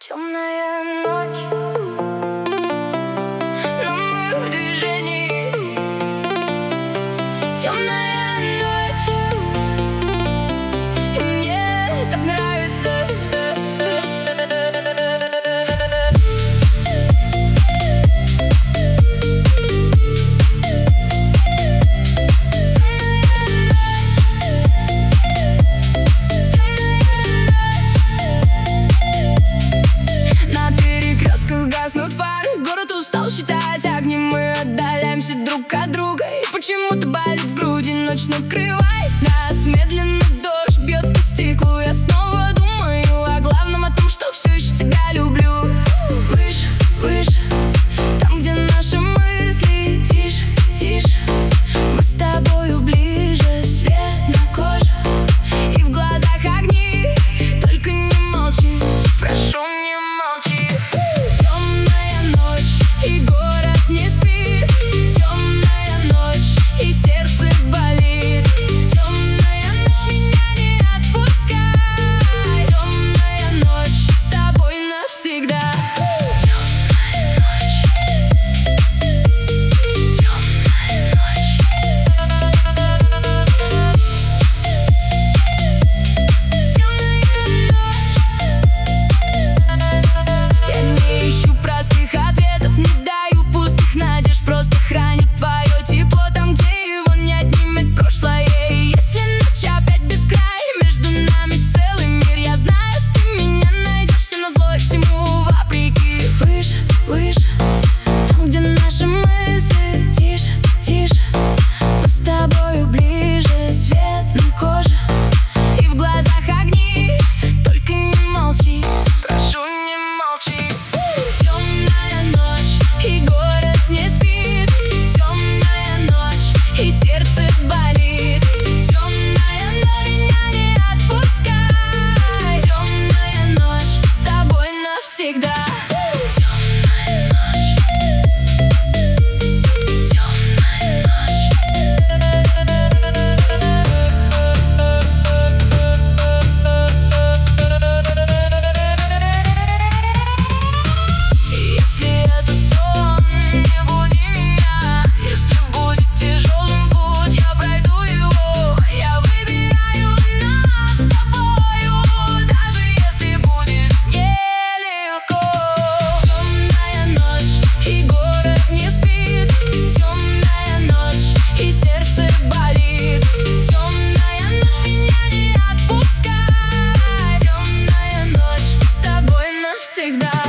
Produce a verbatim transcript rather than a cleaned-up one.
Темная ночь, но мы в движении. Темная ночь, и мне так нравится. Гаснут фары, город устал считать огни. Мы отдаляемся друг от друга, и почему-то болит в груди. Ночь накрывает нас, медленно дождь бьет по стеклу. Я снова думаю о главном, о том, что все еще тебя люблю. Выше, выше, там, где наши мысли. Тише, тише, мы с тобою ближе. Свет на коже и в глазах огни. Только не молчи, прошу, не молчи. И город не спит, темная ночь, и сердце болит. Темная ночь, меня не отпускай. Темная ночь, с тобой навсегда. Темная ночь, темная ночь. Темная ночь. Я не ищу простых ответов, не даю пустых надежд, просто храню твое тепло там, где его не отнимет прошлое. И если ночь опять без края, между нами целый мир, я знаю, ты меня найдешь, все назло и всему вопреки. Выше, выше, там, где наши мысли. Тише, тише, мы с тобою ближе. Свет на коже и в глазах огни. Только не молчи, прошу, не молчи. Темная ночь, и город не спит. Темная ночь, и сердце болит. Темная ночь, меня не отпускай. Темная ночь, с тобой навсегда. Темная ночь, темная ночь. Если это сон, не буди меня. Если будет тяжелым путь, я пройду его. Я выбираю нас с тобою, даже если будет нелегко. Темная ночь, и город не спит. Темная ночь, и сердце болит. Темная ночь, меня не отпускай. Темная ночь, с тобой навсегда.